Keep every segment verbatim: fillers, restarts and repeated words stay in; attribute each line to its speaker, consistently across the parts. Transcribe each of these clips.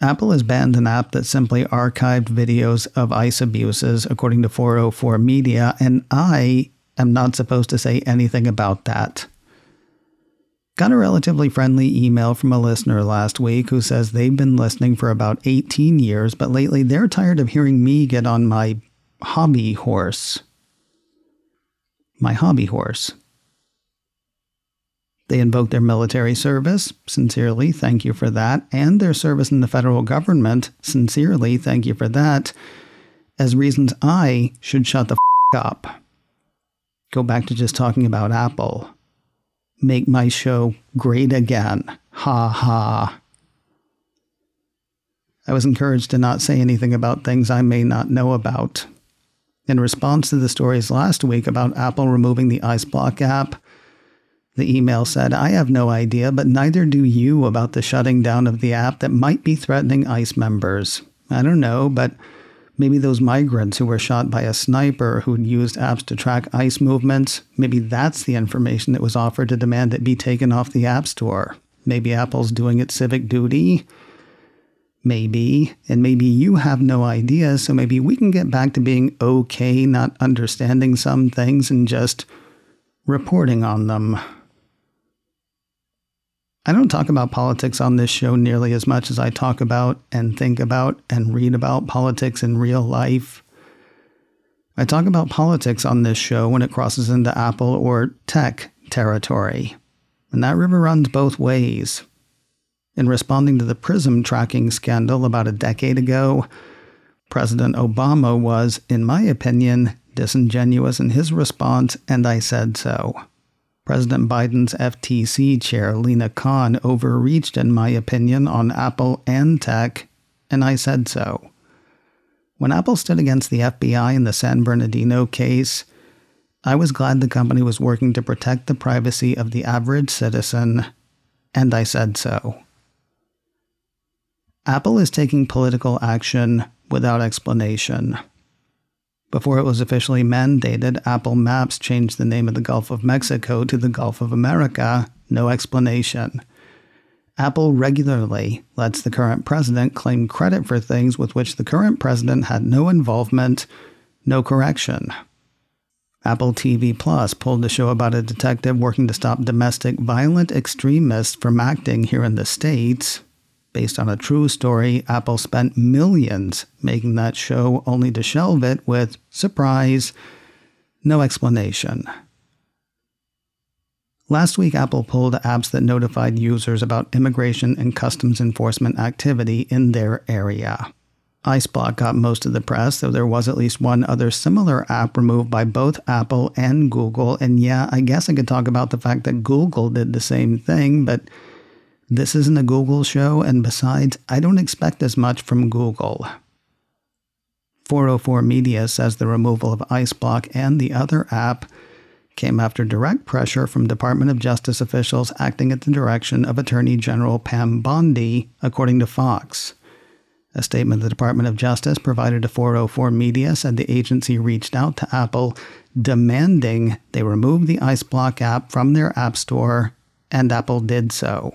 Speaker 1: Apple has banned an app that simply archived videos of ICE abuses, according to four oh four Media, and I am not supposed to say anything about that. Got a relatively friendly email from a listener last week who says they've been listening for about eighteen years, but lately they're tired of hearing me get on my hobby horse. My hobby horse. They invoke their military service, sincerely, thank you for that, and their service in the federal government, sincerely, thank you for that, as reasons I should shut the f*** up. Go back to just talking about Apple. Make my show great again. Ha ha. I was encouraged to not say anything about things I may not know about. In response to the stories last week about Apple removing the IceBlock app, the email said, I have no idea, but neither do you about the shutting down of the app that might be threatening ICE members. I don't know, but maybe those migrants who were shot by a sniper who'd used apps to track ICE movements, maybe that's the information that was offered to demand it be taken off the App Store. Maybe Apple's doing its civic duty. Maybe. And maybe you have no idea, so maybe we can get back to being okay not understanding some things and just reporting on them. I don't talk about politics on this show nearly as much as I talk about and think about and read about politics in real life. I talk about politics on this show when it crosses into Apple or tech territory. And that river runs both ways. In responding to the PRISM tracking scandal about a decade ago, President Obama was, in my opinion, disingenuous in his response, and I said so. President Biden's F T C chair, Lina Khan, overreached, in my opinion, on Apple and tech, and I said so. When Apple stood against the F B I in the San Bernardino case, I was glad the company was working to protect the privacy of the average citizen, and I said so. Apple is taking political action without explanation. Before it was officially mandated, Apple Maps changed the name of the Gulf of Mexico to the Gulf of America, no explanation. Apple regularly lets the current president claim credit for things with which the current president had no involvement, no correction. Apple T V Plus pulled a show about a detective working to stop domestic violent extremists from acting here in the States. Based on a true story, Apple spent millions making that show only to shelve it with, surprise, no explanation. Last week, Apple pulled apps that notified users about immigration and customs enforcement activity in their area. IceBlock got most of the press, though there was at least one other similar app removed by both Apple and Google. And yeah, I guess I could talk about the fact that Google did the same thing, but this isn't a Google show, and besides, I don't expect as much from Google. four oh four Media says the removal of IceBlock and the other app came after direct pressure from Department of Justice officials acting at the direction of Attorney General Pam Bondi, according to Fox. A statement the Department of Justice provided to four oh four Media said the agency reached out to Apple demanding they remove the IceBlock app from their App Store, and Apple did so.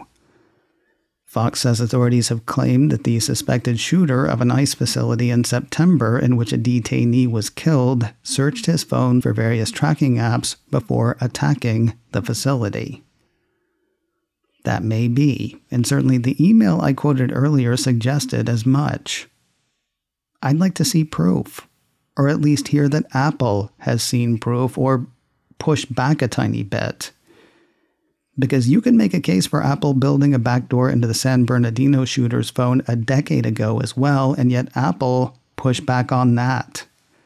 Speaker 1: Fox says authorities have claimed that the suspected shooter of an ICE facility in September in which a detainee was killed searched his phone for various tracking apps before attacking the facility. That may be, and certainly the email I quoted earlier suggested as much. I'd like to see proof, or at least hear that Apple has seen proof or pushed back a tiny bit. Because you can make a case for Apple building a backdoor into the San Bernardino shooter's phone a decade ago as well, and yet Apple pushed back on that.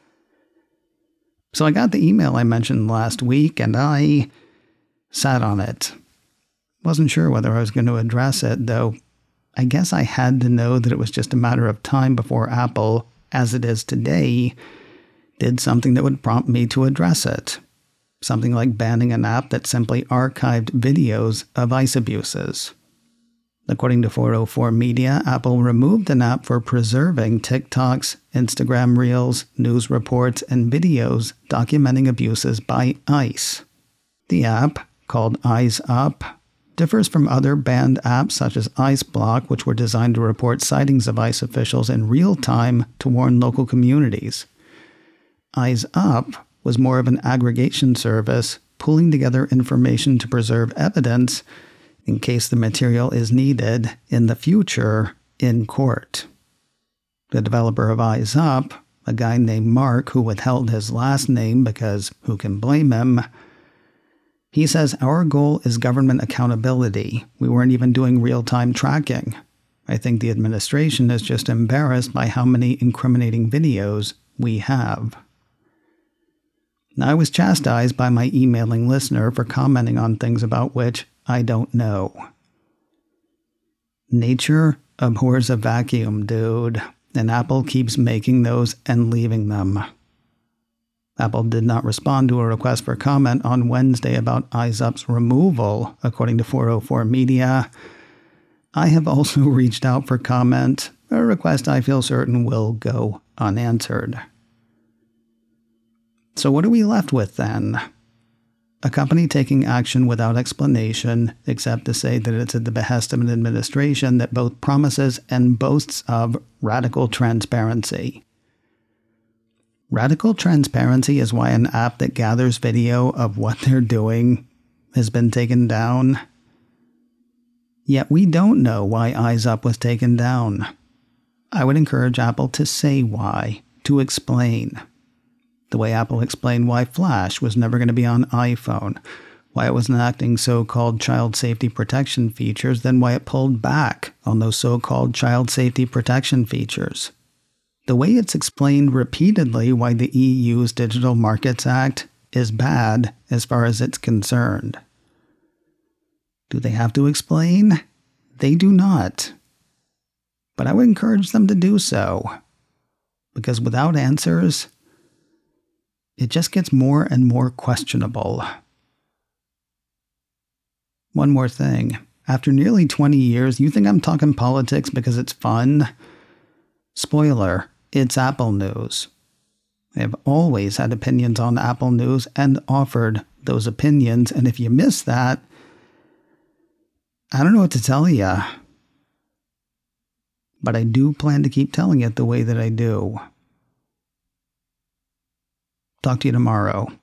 Speaker 1: So I got the email I mentioned last week, and I sat on it. Wasn't sure whether I was going to address it, though I guess I had to know that it was just a matter of time before Apple, as it is today, did something that would prompt me to address it. Something like banning an app that simply archived videos of ICE abuses. According to four oh four Media, Apple removed an app for preserving TikToks, Instagram Reels, news reports, and videos documenting abuses by ICE. The app, called Eyes Up, differs from other banned apps such as IceBlock, which were designed to report sightings of ICE officials in real time to warn local communities. EyeSUp was more of an aggregation service, pulling together information to preserve evidence in case the material is needed in the future in court. The developer of EyeSUp, a guy named Mark who withheld his last name because who can blame him, he says, "Our goal is government accountability. We weren't even doing real-time tracking. I think the administration is just embarrassed by how many incriminating videos we have." Now, I was chastised by my emailing listener for commenting on things about which I don't know. Nature abhors a vacuum, dude, and Apple keeps making those and leaving them. Apple did not respond to a request for comment on Wednesday about EyeSUp's removal, according to four oh four Media. I have also reached out for comment, a request I feel certain will go unanswered. So what are we left with then? A company taking action without explanation, except to say that it's at the behest of an administration that both promises and boasts of radical transparency. Radical transparency is why an app that gathers video of what they're doing has been taken down. Yet we don't know why EyeSUp was taken down. I would encourage Apple to say why, to explain. The way Apple explained why Flash was never going to be on iPhone, why it was enacting so-called child safety protection features, then why it pulled back on those so-called child safety protection features. The way it's explained repeatedly why the E U's Digital Markets Act is bad as far as it's concerned. Do they have to explain? They do not. But I would encourage them to do so. Because without answers, it just gets more and more questionable. One more thing. After nearly twenty years, you think I'm talking politics because it's fun? Spoiler, it's Apple News. I have always had opinions on Apple News and offered those opinions, and if you miss that, I don't know what to tell you. But I do plan to keep telling it the way that I do. Talk to you tomorrow.